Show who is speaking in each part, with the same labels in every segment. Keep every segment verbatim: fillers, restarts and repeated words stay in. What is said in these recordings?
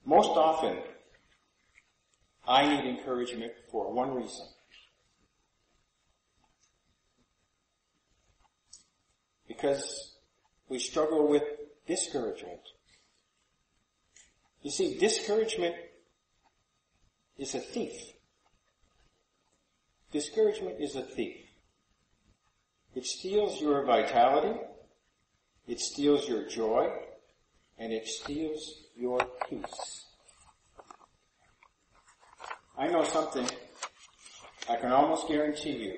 Speaker 1: Most often, I need encouragement for one reason. Because we struggle with discouragement. You see, discouragement is a thief. Discouragement is a thief. It steals your vitality, it steals your joy, and it steals your peace. I know something I can almost guarantee you.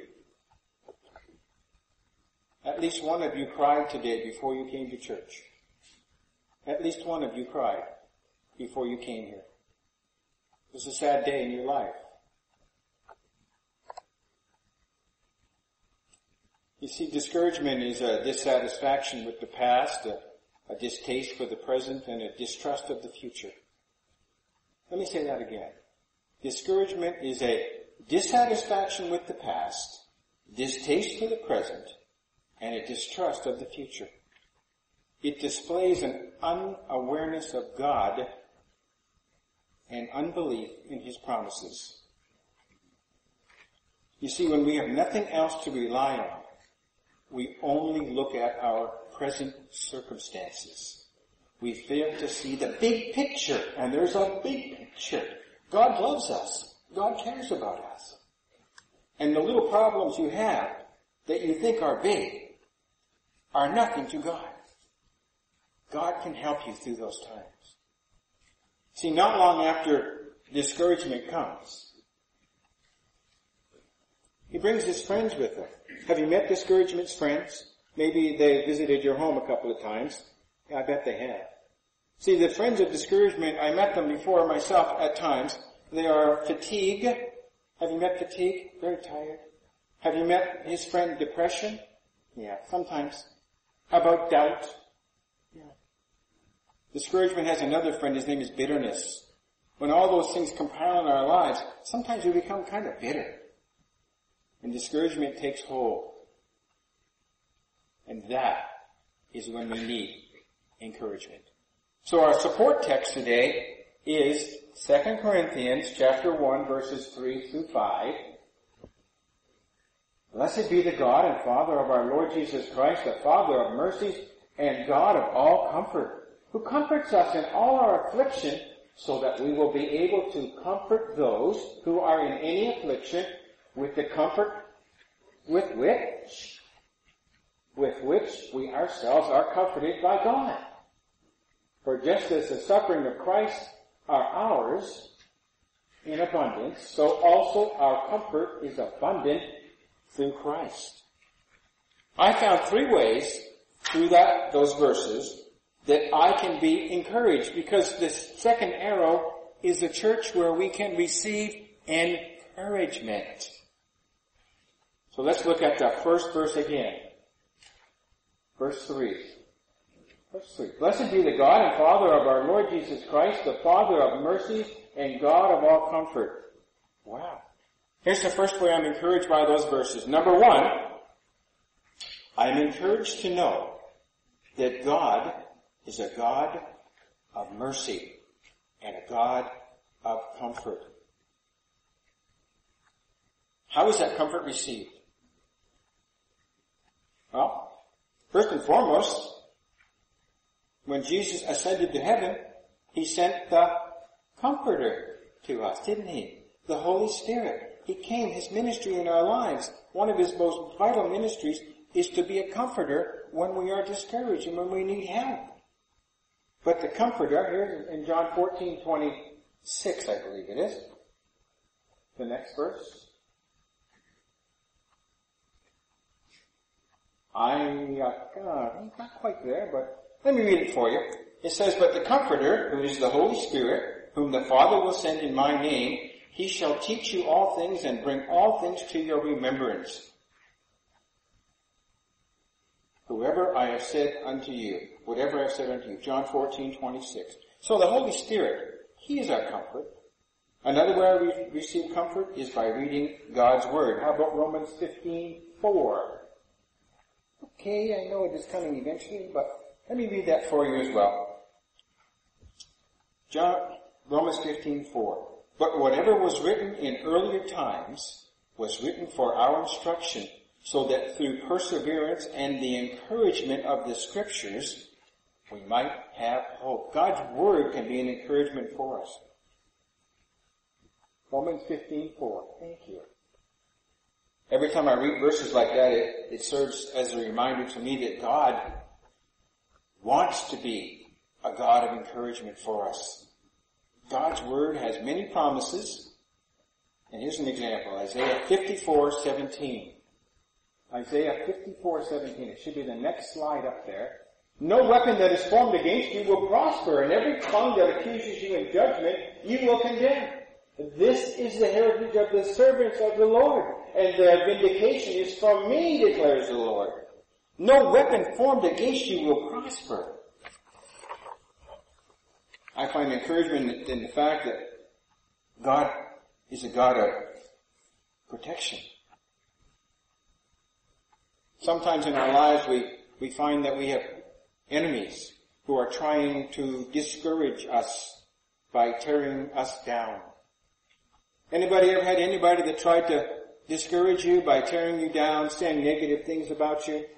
Speaker 1: At least one of you cried today before you came to church. At least one of you cried before you came here. It was a sad day in your life. You see, discouragement is a dissatisfaction with the past, a, a distaste for the present, and a distrust of the future. Let me say that again. Discouragement is a dissatisfaction with the past, distaste for the present, and a distrust of the future. It displays an unawareness of God and unbelief in His promises. You see, when we have nothing else to rely on, we only look at our present circumstances. We fail to see the big picture, and there's a big picture. God loves us. God cares about us. And the little problems you have that you think are big are nothing to God. God can help you through those times. See, not long after discouragement comes, He brings His friends with Him. Have you met discouragement's friends? Maybe they visited your home a couple of times. Yeah, I bet they have. See, the friends of discouragement, I met them before myself at times. They are fatigue. Have you met fatigue? Very tired. Have you met his friend depression? Yeah, sometimes. How about doubt? Yeah. Discouragement has another friend. His name is bitterness. When all those things compile in our lives, sometimes we become kind of bitter. And discouragement takes hold. And that is when we need encouragement. So our support text today is Second Corinthians chapter one, verses three through five. Blessed be the God and Father of our Lord Jesus Christ, the Father of mercies and God of all comfort, who comforts us in all our affliction, so that we will be able to comfort those who are in any affliction with the comfort with which, with which we ourselves are comforted by God. For just as the suffering of Christ are ours in abundance, so also our comfort is abundant through Christ. I found three ways through that those verses that I can be encouraged, because this second arrow is the church where we can receive encouragement. So let's look at the first verse again. Verse three. Verse three. Blessed be the God and Father of our Lord Jesus Christ, the Father of mercies and God of all comfort. Wow. Here's the first way I'm encouraged by those verses. Number one, I'm encouraged to know that God is a God of mercy and a God of comfort. How is that comfort received? Well, first and foremost, when Jesus ascended to heaven, He sent the Comforter to us, didn't He? The Holy Spirit. He came, His ministry in our lives. One of His most vital ministries is to be a comforter when we are discouraged and when we need help. But the Comforter, here in John fourteen twenty-six, I believe it is, the next verse. I, uh, I'm not quite there, but let me read it for you. It says, but the Comforter, who is the Holy Spirit, whom the Father will send in my name, He shall teach you all things and bring all things to your remembrance. Whoever I have said unto you, whatever I have said unto you. John fourteen twenty-six. So the Holy Spirit, He is our comfort. Another way we receive comfort is by reading God's Word. How about Romans fifteen four? Okay, I know it is coming eventually, but let me read that for you as well. John, Romans fifteen four. But whatever was written in earlier times was written for our instruction, so that through perseverance and the encouragement of the Scriptures, we might have hope. God's Word can be an encouragement for us. Romans fifteen four. Thank you. Every time I read verses like that, it, it serves as a reminder to me that God wants to be a God of encouragement for us. God's Word has many promises. And here's an example. Isaiah fifty-four seventeen. Isaiah fifty-four seventeen. It should be the next slide up there. No weapon that is formed against you will prosper, and every tongue that accuses you in judgment you will condemn. This is the heritage of the servants of the Lord, and their vindication is from me, declares the Lord. No weapon formed against you will prosper. I find encouragement in the fact that God is a God of protection. Sometimes in our lives we, we find that we have enemies who are trying to discourage us by tearing us down. Anybody ever had anybody that tried to discourage you by tearing you down, saying negative things about you?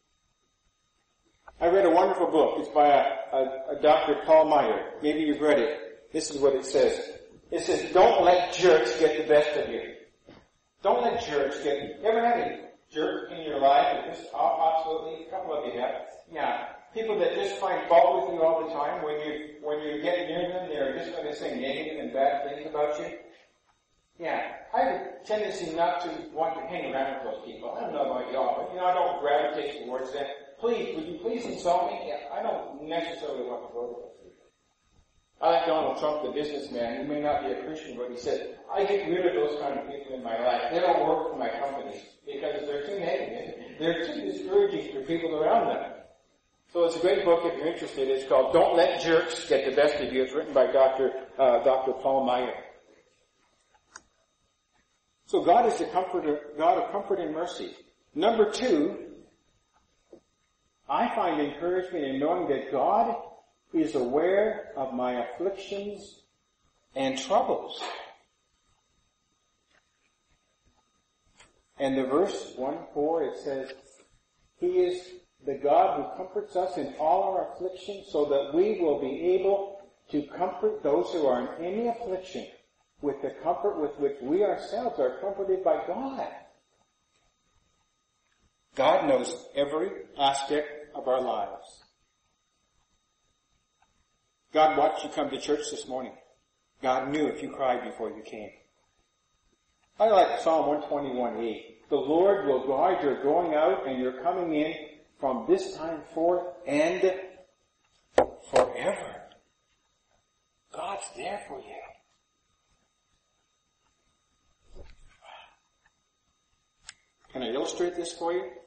Speaker 1: I read a wonderful book. It's by a, a, a Doctor Paul Meyer. Maybe you've read it. This is what it says. It says, don't let jerks get the best of you. Don't let jerks get... You ever had a jerk in your life? Or just absolutely, a couple of you have. Yeah. People that just find fault with you all the time. When you, when you get near them, they're just going to say negative and bad things about you. Yeah. I have a tendency not to want to hang around with those people. I don't know about y'all, but you know, I don't gravitate towards them. Please, would you please insult me? Yeah, I don't necessarily want to go to those people. I like Donald Trump, the businessman. He may not be a Christian, but he said, I get rid of those kind of people in my life. They don't work for my company because they're too negative. They're too discouraging for people around them. So it's a great book if you're interested. It's called Don't Let Jerks Get the Best of You. It's written by Doctor Uh, Doctor Paul Meyer. So God is the comforter, God of comfort and mercy. Number two, I find encouragement in knowing that God is aware of my afflictions and troubles. And the verse one four, it says, He is the God who comforts us in all our affliction, so that we will be able to comfort those who are in any affliction with the comfort with which we ourselves are comforted by God. God knows every aspect of our lives. God watched you come to church this morning. God knew if you cried before you came. I like Psalm one twenty-one eight. The Lord will guard your going out and your coming in from this time forth and forever. God's there for you. Can I illustrate this for you?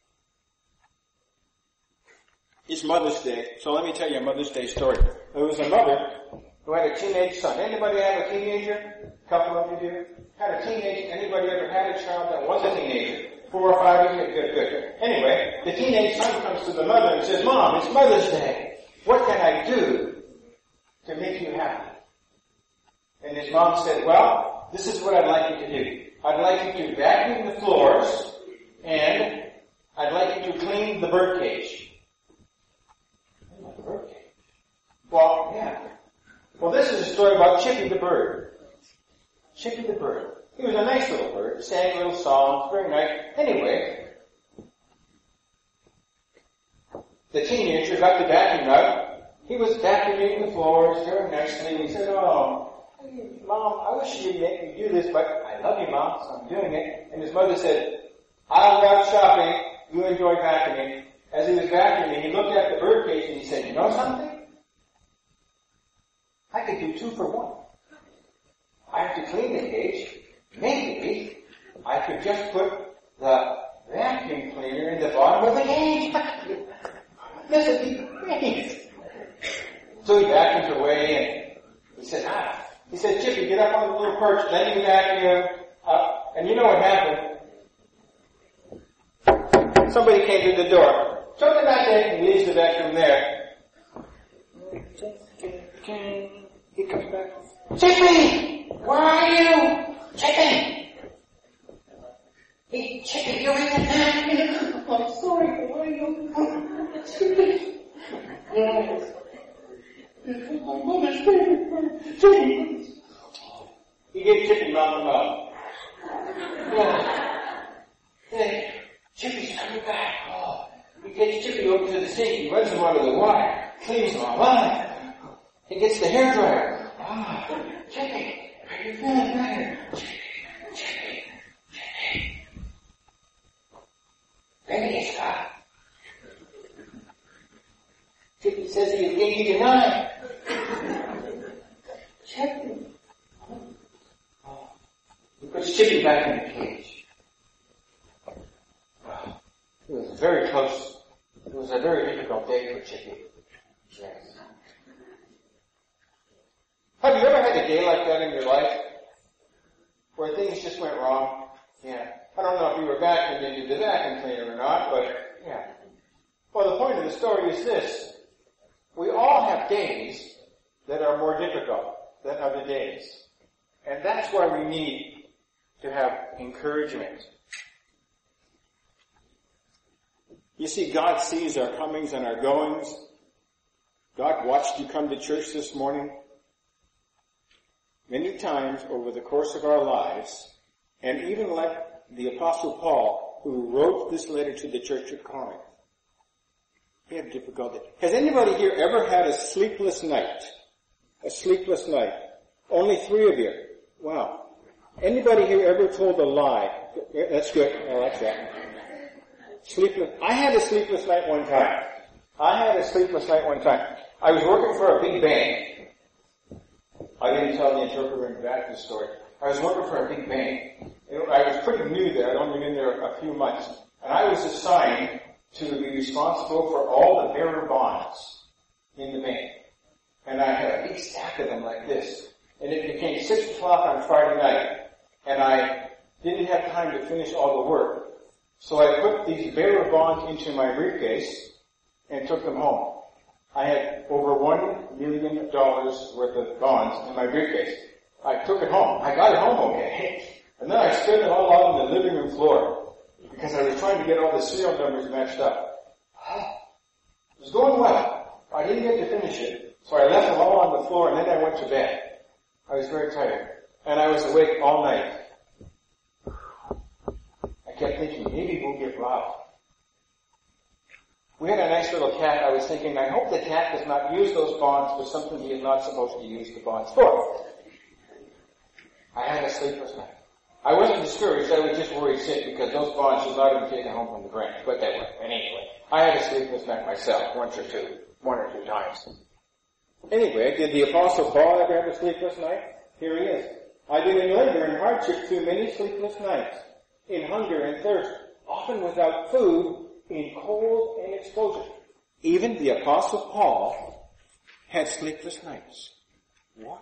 Speaker 1: It's Mother's Day, so let me tell you a Mother's Day story. There was a mother who had a teenage son. Anybody have a teenager? A couple of you do? Had a teenage, anybody ever had a child that was a teenager? Four or five years? Good, good, good. Anyway, the teenage son comes to the mother and says, Mom, it's Mother's Day. What can I do to make you happy? And his mom said, well, this is what I'd like you to do. I'd like you to vacuum the floors, and I'd like you to clean the birdcage. The birdcage? Well, yeah. Well, this is a story about Chippy the bird. Chippy the bird. He was a nice little bird, sang little songs, very nice. Anyway, the teenager got the vacuum out. He was vacuuming the floors very nicely, and he said, oh, Mom, I wish you'd make me do this, but I love you, Mom, so I'm doing it. And his mother said, I'll go out shopping, you enjoy vacuuming. As he was vacuuming, he looked at the birdcage and he said, you know something? I could do two for one. I have to clean the cage. Maybe I could just put the vacuum cleaner in the bottom of the cage. This would be great. So he vacuumed away and he said, ah. He said, Chippy, get up on the little perch, then you vacuum up. And you know what happened? Somebody came to the door. Took the vacuum and leaves the vacuum there. He comes back. Chippy! Where are you? Chippy! Hey, Chippy, you're in the bag. I'm sorry, where are you? Chippy! Yes. My mother's favorite. Chippy! He gave Chippy mouth to mouth. Yeah. Hey, Chippy's coming back. Oh. He takes Chippy over to the sink. He runs him under the wire. Cleans him all right. He gets the hairdryer. Ah, Chippy, are you feeling better? Chippy, Chippy, Chippy. Baby, it's got. Chippy says he is eighty-nine. Chippy. Oh. He puts Chippy back in the cage. Oh. It was very close. It was a very difficult day for Chippy. Yes. Have you ever had a day like that in your life? Where things just went wrong? Yeah. I don't know if you were vacuuming into the vacuum cleaner or not, but yeah. Well, the point of the story is this. We all have days that are more difficult than other days. And that's why we need to have encouragement. You see, God sees our comings and our goings. God watched you come to church this morning. Many times over the course of our lives, and even like the Apostle Paul, who wrote this letter to the church at Corinth, he had difficulty. Has anybody here ever had a sleepless night? A sleepless night? Only three of you. Wow. Anybody here ever told a lie? That's good. I like that. Sleepless. I had a sleepless night one time. I had a sleepless night one time. I was working for a big bank. I didn't tell the interpreter in the back of the story. I was working for a big bank. I was pretty new there. I'd only been there a few months. And I was assigned to be responsible for all the bearer bonds in the bank. And I had a big stack of them like this. And it became six o'clock on Friday night. And I didn't have time to finish all the work. So I put these bearer bonds into my briefcase and took them home. I had over one million dollars worth of bonds in my briefcase. I took it home. I got it home okay. And then I spread it all out on the living room floor because I was trying to get all the serial numbers matched up. It was going well. I didn't get to finish it. So I left them all on the floor and then I went to bed. I was very tired. And I was awake all night. I kept thinking, maybe we'll get robbed. We had a nice little cat. I was thinking, I hope the cat does not use those bonds for something he is not supposed to use the bonds for. I had a sleepless night. I wasn't discouraged. I was just worried sick because those bonds should not have been taken home from the branch. But they were. And anyway, I had a sleepless night myself, once or two, one or two times. Anyway, did the Apostle Paul ever have a sleepless night? Here he is. I've been in labor and hardship through many sleepless nights, in hunger and thirst, often without food, in cold and exposure. Even the Apostle Paul had sleepless nights. Wow.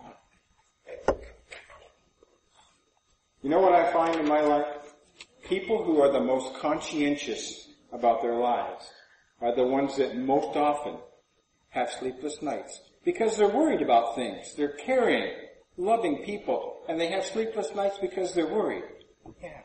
Speaker 1: You know what I find in my life? People who are the most conscientious about their lives are the ones that most often have sleepless nights because they're worried about things. They're caring, loving people, and they have sleepless nights because they're worried. Yeah.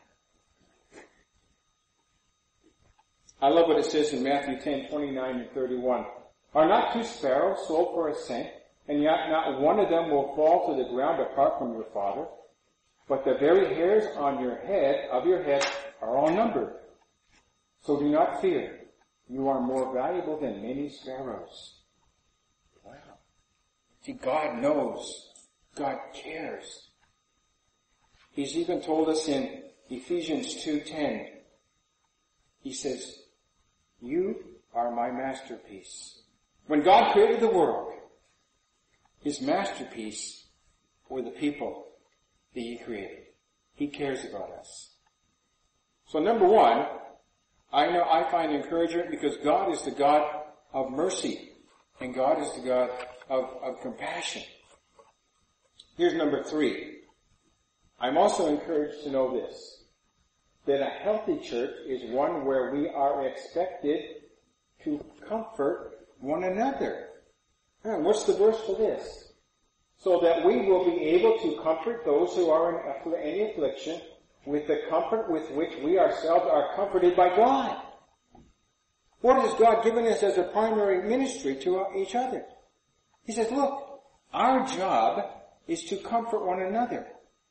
Speaker 1: I love what it says in Matthew ten, twenty-nine and thirty-one. Are not two sparrows sold for a cent, and yet not one of them will fall to the ground apart from your Father? But the very hairs on your head, of your head, are all numbered. So do not fear. You are more valuable than many sparrows. Wow. See, God knows. God cares. He's even told us in Ephesians two ten, he says, you are my masterpiece. When God created the world, his masterpiece were the people that he created. He cares about us. So number one, I know I find encouragement because God is the God of mercy and God is the God of, of compassion. Here's number three. I'm also encouraged to know this, that a healthy church is one where we are expected to comfort one another. And what's the verse for this? so that we will be able to comfort those who are in affl- any affliction with the comfort with which we ourselves are comforted by God. What has God given us as a primary ministry to each other? He says, look, our job is to comfort one another.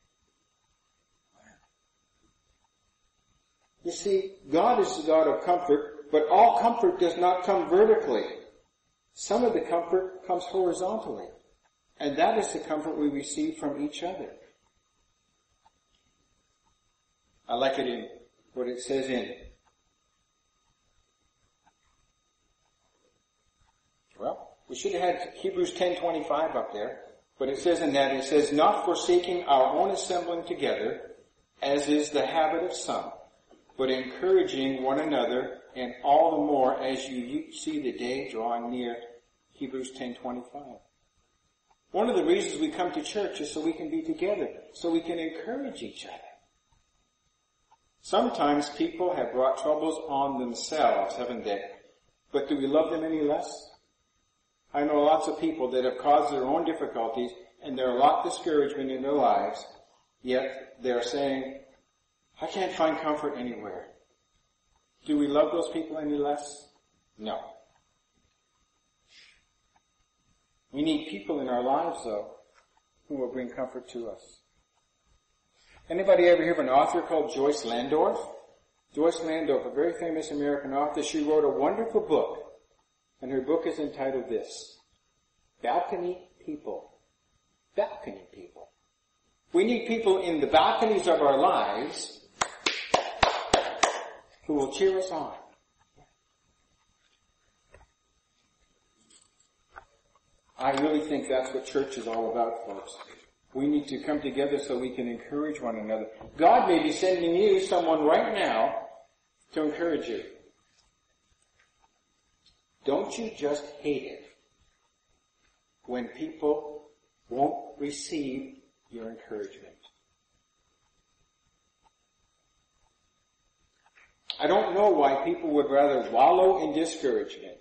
Speaker 1: You see, God is the God of comfort, but all comfort does not come vertically. Some of the comfort comes horizontally. And that is the comfort we receive from each other. I like it in what it says in, well, we should have had Hebrews ten twenty-five up there, but it says in that, it says, not forsaking our own assembling together, as is the habit of some, but encouraging one another, and all the more as you see the day drawing near. Hebrews ten twenty-five. One of the reasons we come to church is so we can be together, so we can encourage each other. Sometimes people have brought troubles on themselves, haven't they? But do we love them any less? I know lots of people that have caused their own difficulties, and there are a lot of discouragement in their lives, yet they're saying, I can't find comfort anywhere. Do we love those people any less? No. We need people in our lives, though, who will bring comfort to us. Anybody ever hear of an author called Joyce Landorf? Joyce Landorf, a very famous American author, she wrote a wonderful book, and her book is entitled this, Balcony People. Balcony people. We need people in the balconies of our lives who will cheer us on. I really think that's what church is all about, folks. We need to come together so we can encourage one another. God may be sending you someone right now to encourage you. Don't you just hate it when people won't receive your encouragement? I don't know why people would rather wallow in discouragement.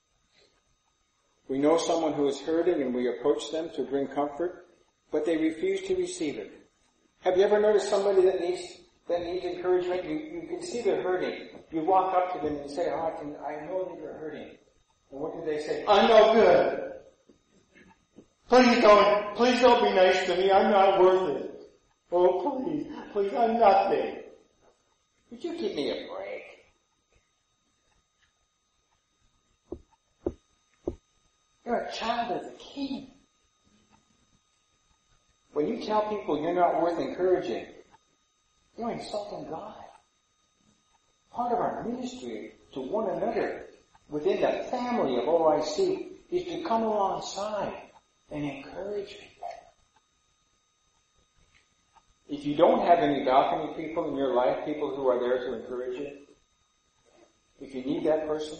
Speaker 1: We know someone who is hurting and we approach them to bring comfort, but they refuse to receive it. Have you ever noticed somebody that needs that needs encouragement? You, you can see they're hurting. You walk up to them and say, oh, I can, I know that you're hurting. And what do they say? I'm no good. Please don't, please don't be nice to me. I'm not worth it. Oh, please, please, I'm nothing. Would you give me a break? You're a child of the King. When you tell people you're not worth encouraging, you're insulting God. Part of our ministry to one another within the family of O I C is to come alongside and encourage people. If you don't have any balcony people in your life, people who are there to encourage you, if you need that person,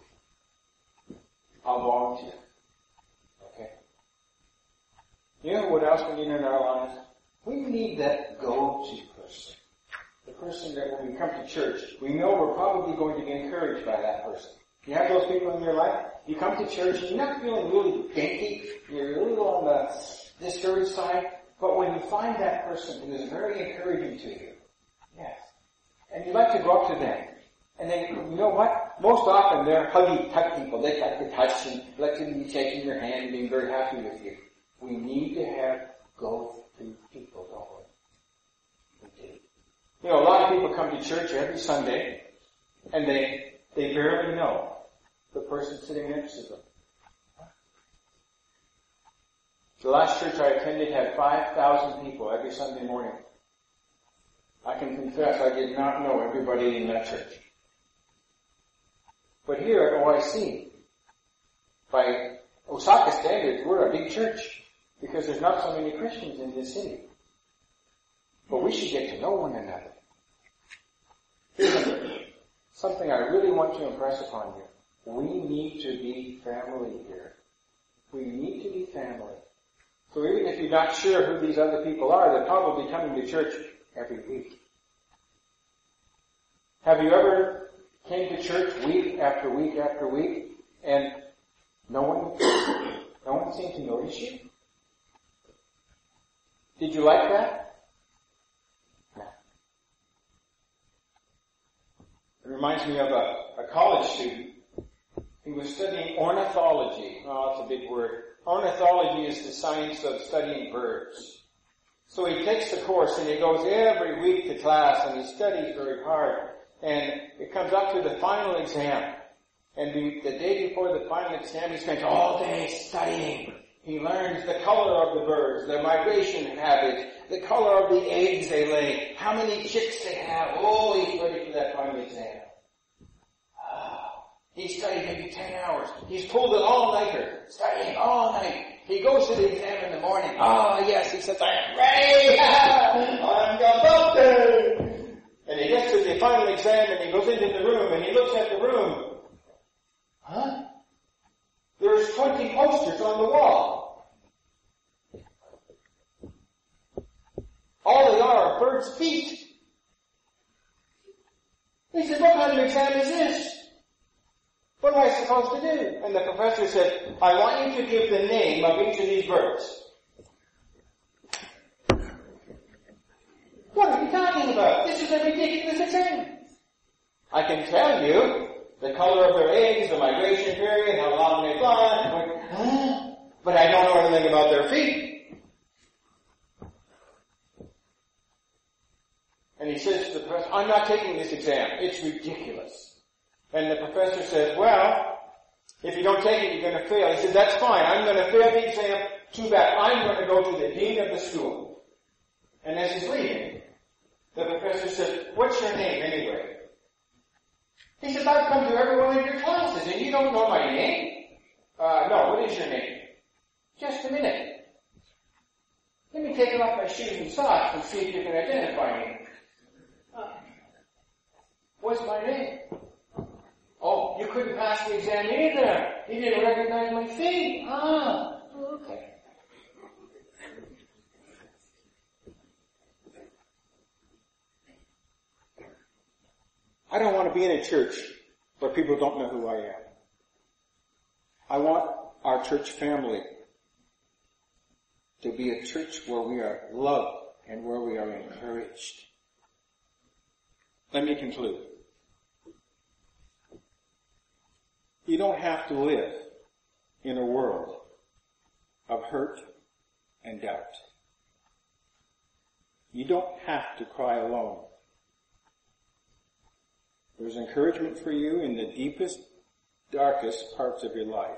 Speaker 1: I'll volunteer. Okay? You know what else we need in our lives? We need that go-to person. The person that when we come to church, we know we're probably going to be encouraged by that person. You have those people in your life, you come to church and you're not feeling really dainty, you're a little on the discouraged side, but when you find that person who is very encouraging to you, yes, and you like to go up to them, and then, you know what? Most often they're huggy type people. They like to touch and like to be taking your hand and being very happy with you. We need to have go-to people, don't we? We do. You know, a lot of people come to church every Sunday, and they they barely know the person sitting next to them. The last church I attended had five thousand people every Sunday morning. I can confess I did not know everybody in that church. But here at O I C, by Osaka standards, we're a big church because there's not so many Christians in this city. But we should get to know one another. Here's something I really want to impress upon you. We need to be family here. We need to be family. So even if you're not sure who these other people are, they're probably coming to church every week. Have you ever came to church week after week after week, and no one, no one seemed to notice you? Did you like that? No. It reminds me of a, a college student. He was studying ornithology. Oh, that's a big word. Ornithology is the science of studying birds. So he takes the course and he goes every week to class and he studies very hard. And it comes up to the final exam. And the, the day before the final exam, he spends all day studying. He learns the color of the birds, their migration habits, the color of the eggs they lay, how many chicks they have. Oh, he's ready for that final exam. He studied maybe ten hours. He's pulled an all-nighter, studying all night. He goes to the exam in the morning. Oh, yes, he says, I am ready. I'm conducted. And he gets to the final exam and he goes into the room and he looks at the room. Huh? There's twenty posters on the wall. All they are are birds' feet. He said, what kind of exam is this? What am I supposed to do? And the professor said, I want you to give the name of each of these birds. What are you talking about? This is a ridiculous exam. I can tell you the color of their eggs, the migration period, how long they fly, but I don't know anything about their feet. And he says to the professor, I'm not taking this exam. It's ridiculous. And the professor says, well, if you don't take it, you're going to fail. He said, that's fine. I'm going to fail the exam. Too bad. I'm going to go to the dean of the school. And as he's leaving, the professor said, what's your name anyway? He says, I've come to every one of your classes and you don't know my name? Uh, no, what is your name? Just a minute. Let me take off my shoes and socks and see if you can identify me. Uh, what's my name? Oh, you couldn't pass the exam either. You didn't recognize my feet. Ah, okay. I don't want to be in a church where people don't know who I am. I want our church family to be a church where we are loved and where we are encouraged. Let me conclude. You don't have to live in a world of hurt and doubt. You don't have to cry alone. There's encouragement for you in the deepest, darkest parts of your life.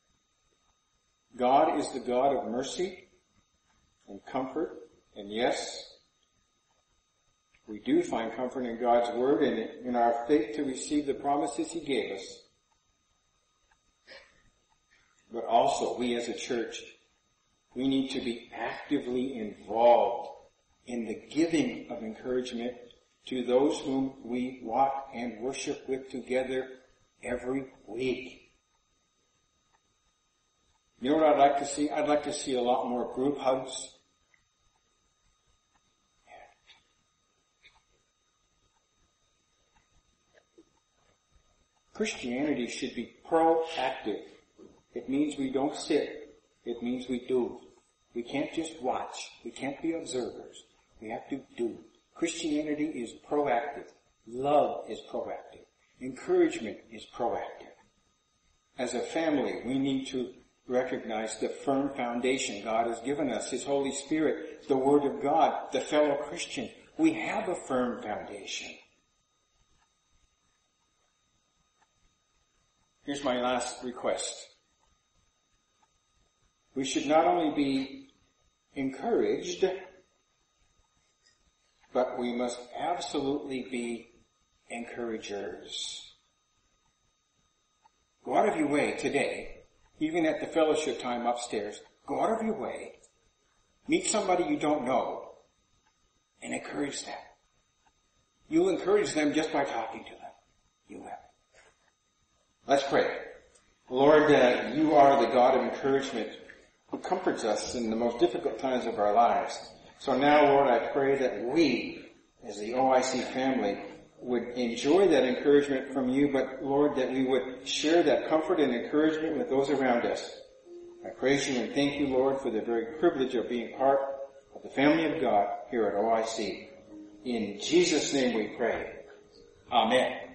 Speaker 1: God is the God of mercy and comfort, and yes, we do find comfort in God's Word and in our faith to receive the promises He gave us. But also, we as a church, we need to be actively involved in the giving of encouragement to those whom we walk and worship with together every week. You know what I'd like to see? I'd like to see a lot more group hugs. Christianity should be proactive. It means we don't sit. It means we do. We can't just watch. We can't be observers. We have to do. Christianity is proactive. Love is proactive. Encouragement is proactive. As a family, we need to recognize the firm foundation God has given us, His Holy Spirit, the Word of God, the fellow Christian. We have a firm foundation. Here's my last request. We should not only be encouraged, but we must absolutely be encouragers. Go out of your way today, even at the fellowship time upstairs, go out of your way, meet somebody you don't know, and encourage them. You'll encourage them just by talking to them. You will. Let's pray. Lord, uh, you are the God of encouragement who comforts us in the most difficult times of our lives. So now, Lord, I pray that we, as the O I C family, would enjoy that encouragement from you, but Lord, that we would share that comfort and encouragement with those around us. I praise you and thank you, Lord, for the very privilege of being part of the family of God here at O I C. In Jesus' name we pray. Amen.